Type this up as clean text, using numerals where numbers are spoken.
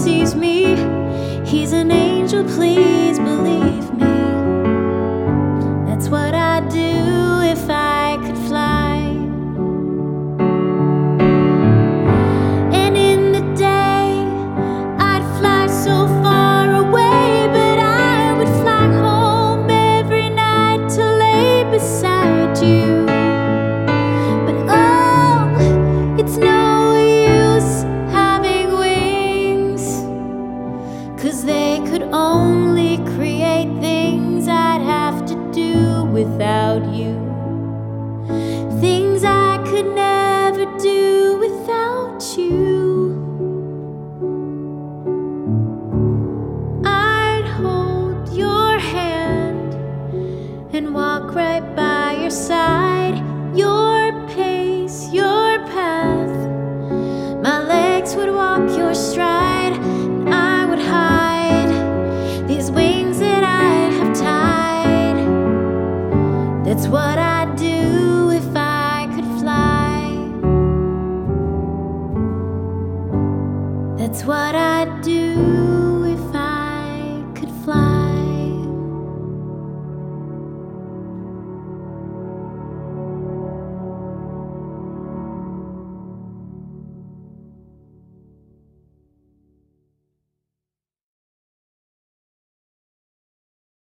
sees me. He's an angel, please believe me. That's what I'd do if I could fly. And in the day, I'd fly so far away, but I would fly home every night to lay beside you. But oh, it's no use having wings, 'cause they could only create things I'd have to do without you, things I could never do